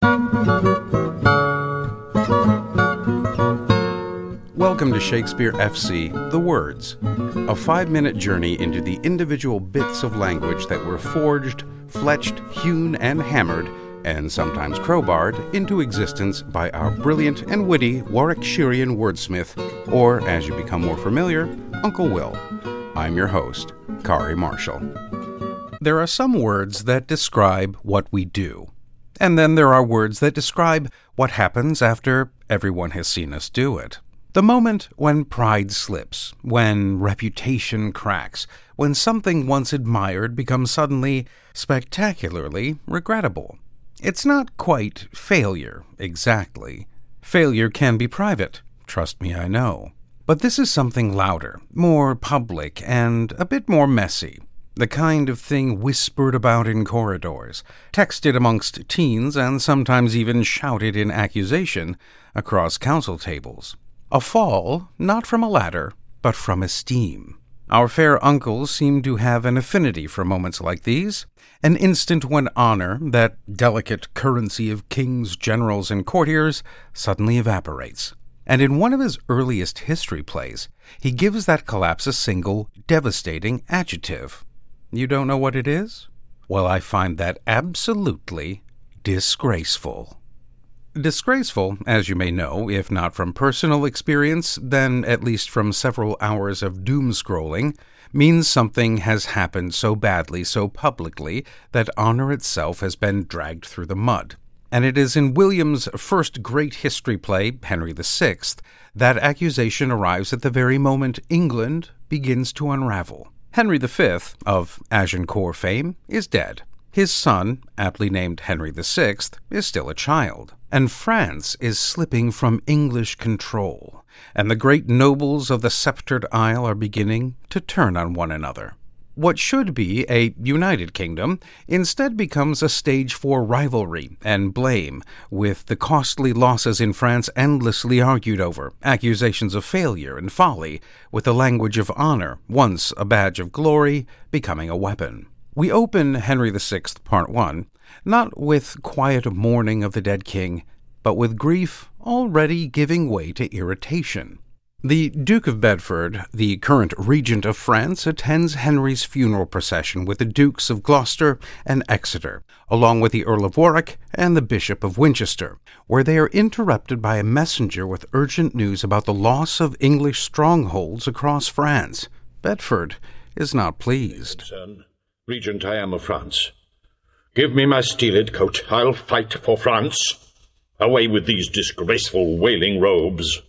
Welcome to Shakespeare FC, The Words, a 5-minute journey into the individual bits of language that were forged, fletched, hewn, and hammered, and sometimes crowbarred, into existence by our brilliant and witty Warwickshirian wordsmith, or, as you become more familiar, Uncle Will. I'm your host, Kari Marshall. There are some words that describe what we do, and then there are words that describe what happens after everyone has seen us do it. The moment when pride slips, when reputation cracks, when something once admired becomes suddenly spectacularly regrettable. It's not quite failure, exactly. Failure can be private, trust me, I know. But this is something louder, more public, and a bit more messy. The kind of thing whispered about in corridors, texted amongst teens, and sometimes even shouted in accusation across council tables. A fall, not from a ladder, but from esteem. Our fair uncles seem to have an affinity for moments like these, an instant when honor, that delicate currency of kings, generals, and courtiers, suddenly evaporates. And in one of his earliest history plays, he gives that collapse a single, devastating adjective. You don't know what it is? Well, I find that absolutely disgraceful. Disgraceful, as you may know, if not from personal experience, then at least from several hours of doom-scrolling, means something has happened so badly, so publicly, that honor itself has been dragged through the mud. And it is in William's first great history play, Henry VI, that accusation arrives at the very moment England begins to unravel. Henry V, of Agincourt fame, is dead. His son, aptly named Henry VI, is still a child. And France is slipping from English control, and the great nobles of the sceptred isle are beginning to turn on one another. What should be a united kingdom instead becomes a stage for rivalry and blame, with the costly losses in France endlessly argued over, accusations of failure and folly, with the language of honor, once a badge of glory, becoming a weapon. We open Henry VI, Part 1, not with quiet mourning of the dead king, but with grief already giving way to irritation. The Duke of Bedford, the current regent of France, attends Henry's funeral procession with the Dukes of Gloucester and Exeter, along with the Earl of Warwick and the Bishop of Winchester, where they are interrupted by a messenger with urgent news about the loss of English strongholds across France. Bedford is not pleased. Son, Regent I am of France. Give me my steeled coat. I'll fight for France. Away with these disgraceful wailing robes.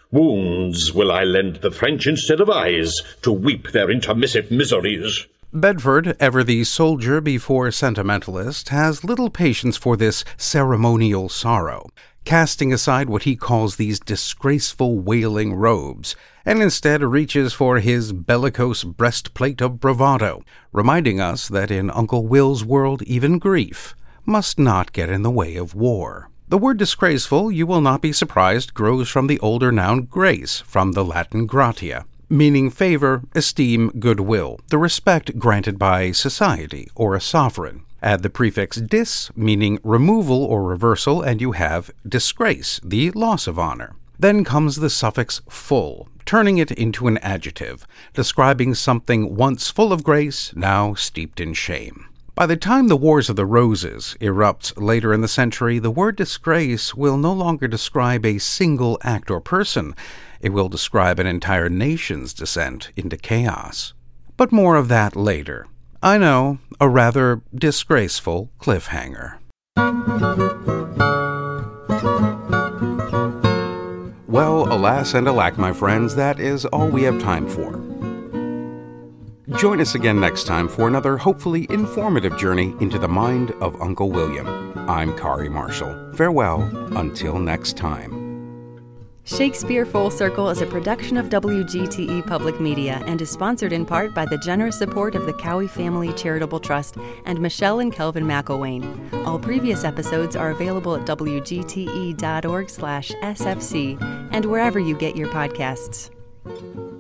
Wounds will I lend the French instead of eyes, to weep their intermissive miseries. Bedford, ever the soldier before sentimentalist, has little patience for this ceremonial sorrow, casting aside what he calls these disgraceful wailing robes, and instead reaches for his bellicose breastplate of bravado, reminding us that in Uncle Will's world even grief must not get in the way of war. The word disgraceful, you will not be surprised, grows from the older noun grace, from the Latin gratia, meaning favor, esteem, goodwill, the respect granted by society or a sovereign. Add the prefix dis, meaning removal or reversal, and you have disgrace, the loss of honor. Then comes the suffix full, turning it into an adjective, describing something once full of grace, now steeped in shame. By the time the Wars of the Roses erupts later in the century, the word disgrace will no longer describe a single act or person. It will describe an entire nation's descent into chaos. But more of that later. I know, a rather disgraceful cliffhanger. Well, alas and alack, my friends, that is all we have time for. Join us again next time for another hopefully informative journey into the mind of Uncle William. I'm Kari Marshall. Farewell until next time. Shakespeare Full Circle is a production of WGTE Public Media and is sponsored in part by the generous support of the Cowie Family Charitable Trust and Michelle and Kelvin McElwain. All previous episodes are available at WGTE.org/SFC and wherever you get your podcasts.